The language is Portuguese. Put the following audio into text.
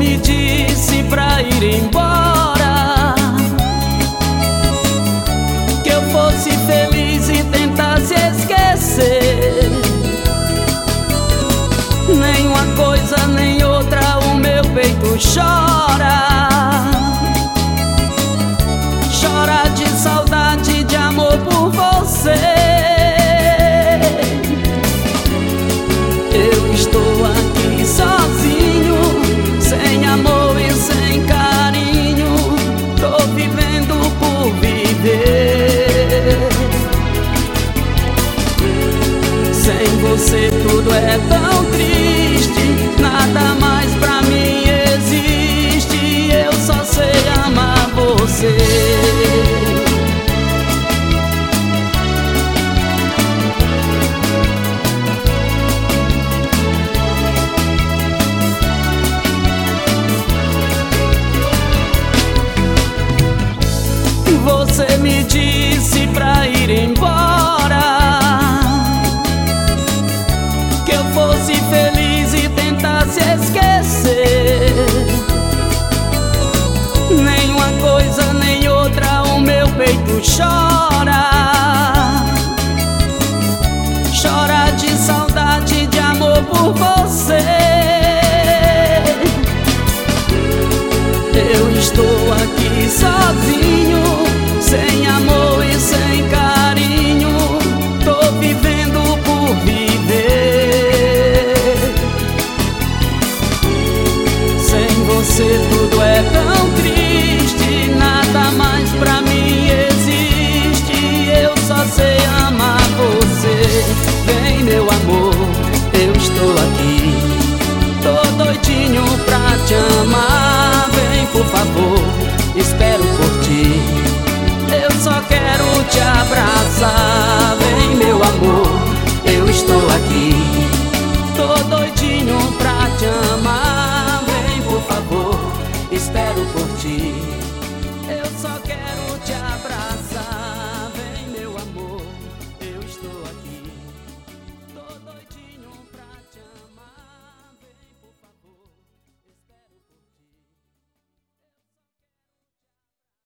me disse pra ir embora, que eu fosse feliz e tentasse esquecer. Nem uma coisa nem outra o meu peito chora. Chora de saudade, de amor por você. Eu estou aqui sozinho, sem amor e sem carinho. Tô vivendo por viver. Sem você tudo é tão triste, nada mais pra mim existe. Eu só sei amar você. Você me disse pra ir embora, que eu fosse feliz e tentasse esquecer. Nem uma coisa nem outra o meu peito chora. Chora de saudade, de amor por você.